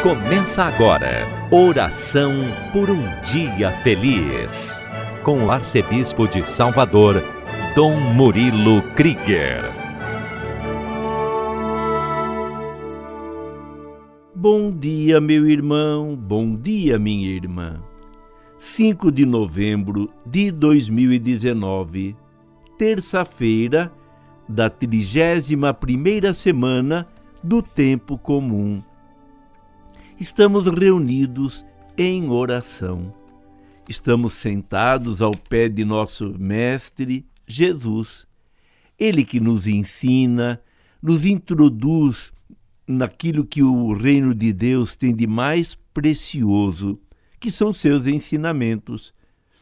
Começa agora, Oração por um Dia Feliz, com o Arcebispo de Salvador, Dom Murilo Krieger. Bom dia, meu irmão, bom dia, minha irmã. 5 de novembro de 2019, terça-feira da 31ª semana do Tempo Comum. Estamos reunidos em oração. Estamos sentados ao pé de nosso Mestre Jesus. Ele que nos ensina, nos introduz naquilo que o reino de Deus tem de mais precioso, que são seus ensinamentos.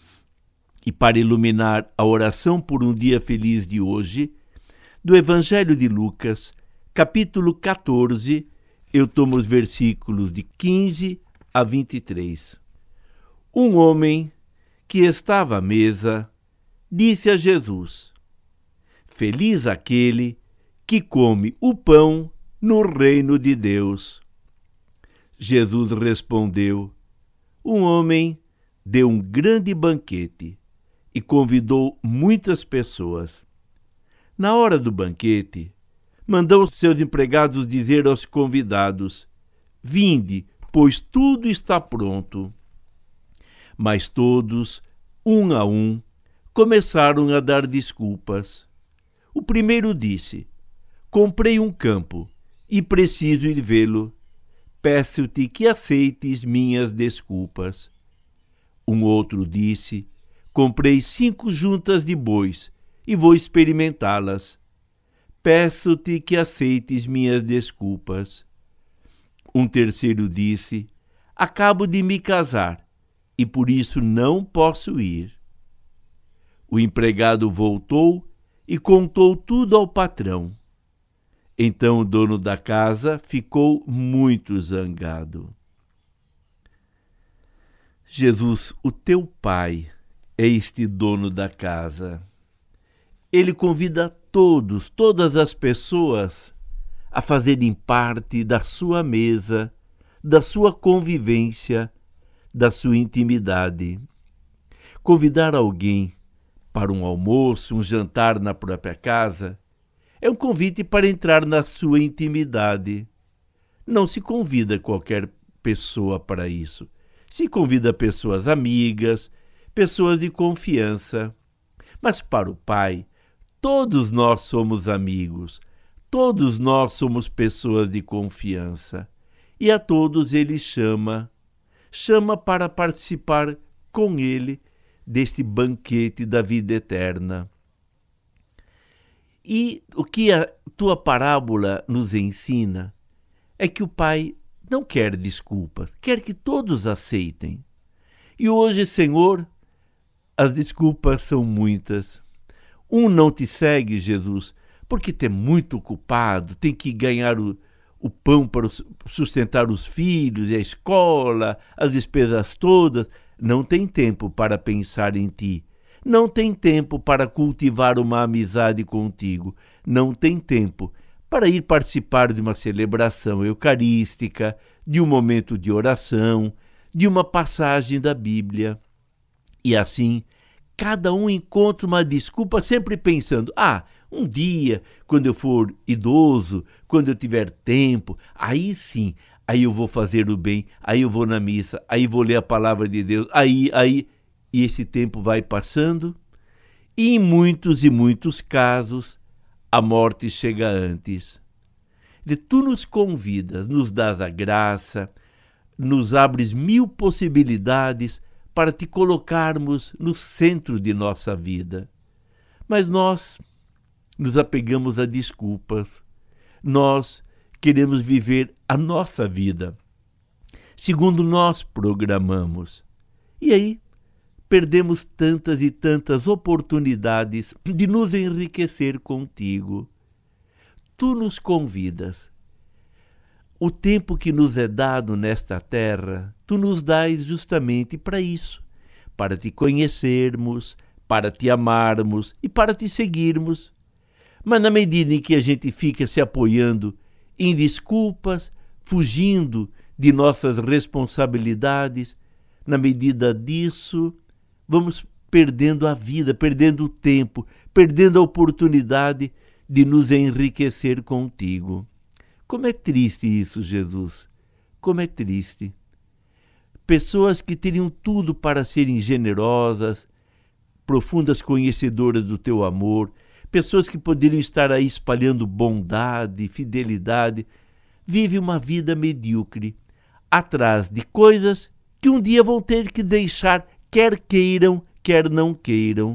E para iluminar a oração por um dia feliz de hoje, do Evangelho de Lucas, capítulo 14, eu tomo os versículos de 15 a 23. Um homem que estava à mesa disse a Jesus: Feliz aquele que come o pão no reino de Deus. Jesus respondeu: Um homem deu um grande banquete e convidou muitas pessoas. Na hora do banquete, mandou seus empregados dizer aos convidados: Vinde, pois tudo está pronto. Mas todos, um a um, começaram a dar desculpas. O primeiro disse: Comprei um campo e preciso ir vê-lo. Peço-te que aceites minhas desculpas. Um outro disse: Comprei 5 juntas de bois e vou experimentá-las. Peço-te que aceites minhas desculpas. Um terceiro disse: Acabo de me casar e por isso não posso ir. O empregado voltou e contou tudo ao patrão. Então o dono da casa ficou muito zangado. Jesus, o teu Pai, é este dono da casa. Ele convida todas as pessoas a fazerem parte da sua mesa, da sua convivência, da sua intimidade. Convidar alguém para um almoço, um jantar na própria casa, é um convite para entrar na sua intimidade. Não se convida qualquer pessoa para isso. Se convida pessoas amigas, pessoas de confiança. Mas para o Pai, todos nós somos amigos, todos nós somos pessoas de confiança. E a todos Ele chama para participar com Ele deste banquete da vida eterna. E o que a tua parábola nos ensina é que o Pai não quer desculpas, quer que todos aceitem. E hoje, Senhor, as desculpas são muitas. Um não te segue, Jesus, porque tu é muito ocupado, tem que ganhar o pão para sustentar os filhos, a escola, as despesas todas. Não tem tempo para pensar em ti. Não tem tempo para cultivar uma amizade contigo. Não tem tempo para ir participar de uma celebração eucarística, de um momento de oração, de uma passagem da Bíblia. E assim, cada um encontra uma desculpa sempre pensando: um dia, quando eu for idoso, quando eu tiver tempo, aí sim, aí eu vou fazer o bem, aí eu vou na missa, aí vou ler a palavra de Deus, aí... E esse tempo vai passando e em muitos casos a morte chega antes. Tu nos convidas, nos dás a graça, nos abres 1000 possibilidades para te colocarmos no centro de nossa vida. Mas nós nos apegamos a desculpas. Nós queremos viver a nossa vida segundo nós programamos. E aí perdemos tantas e tantas oportunidades de nos enriquecer contigo. Tu nos convidas. O tempo que nos é dado nesta terra, tu nos dás justamente para isso, para te conhecermos, para te amarmos e para te seguirmos. Mas na medida em que a gente fica se apoiando em desculpas, fugindo de nossas responsabilidades. Na medida disso, vamos perdendo a vida, perdendo o tempo, perdendo a oportunidade de nos enriquecer contigo. Como é triste isso, Jesus. Como é triste. Pessoas que teriam tudo para serem generosas, profundas conhecedoras do teu amor, pessoas que poderiam estar aí espalhando bondade, fidelidade, vivem uma vida medíocre, atrás de coisas que um dia vão ter que deixar, quer queiram, quer não queiram.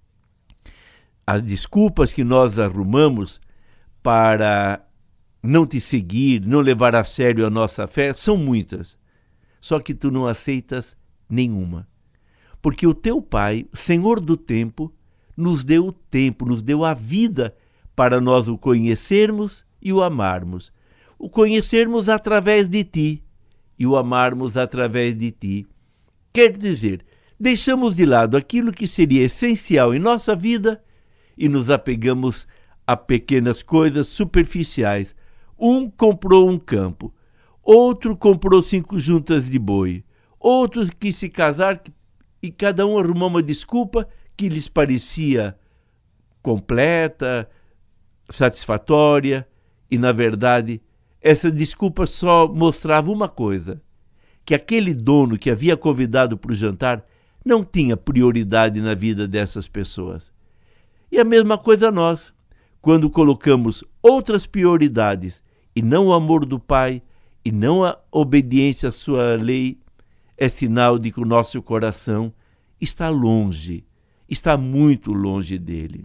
As desculpas que nós arrumamos para não te seguir, não levar a sério a nossa fé, são muitas. Só que tu não aceitas nenhuma. Porque o teu Pai, Senhor do tempo, nos deu o tempo, nos deu a vida para nós o conhecermos e o amarmos. O conhecermos através de ti e o amarmos através de ti. Quer dizer, deixamos de lado aquilo que seria essencial em nossa vida e nos apegamos a pequenas coisas superficiais. Um comprou um campo, outro comprou 5 juntas de boi, outros quis se casar e cada um arrumou uma desculpa que lhes parecia completa, satisfatória, e na verdade essa desculpa só mostrava uma coisa, que aquele dono que havia convidado para o jantar não tinha prioridade na vida dessas pessoas. E a mesma coisa nós, quando colocamos outras prioridades e não o amor do Pai e não a obediência à sua lei, é sinal de que o nosso coração está longe, está muito longe dele.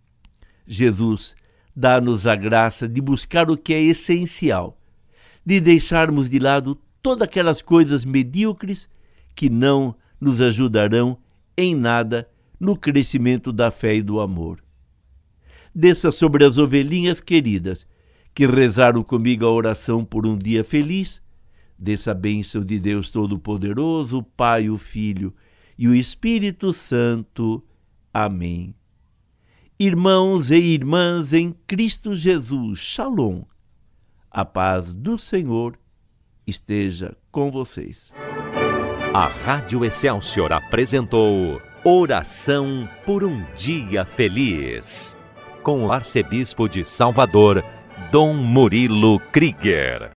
Jesus dá-nos a graça de buscar o que é essencial, de deixarmos de lado todas aquelas coisas medíocres que não nos ajudarão em nada no crescimento da fé e do amor. Desça sobre as ovelhinhas queridas que rezaram comigo a oração por um dia feliz, desça a bênção de Deus Todo-Poderoso, o Pai, o Filho e o Espírito Santo. Amém. Irmãos e irmãs em Cristo Jesus, Shalom. A paz do Senhor esteja com vocês. A Rádio Excelsior apresentou Oração por um Dia Feliz, com o arcebispo de Salvador, Dom Murilo Krieger.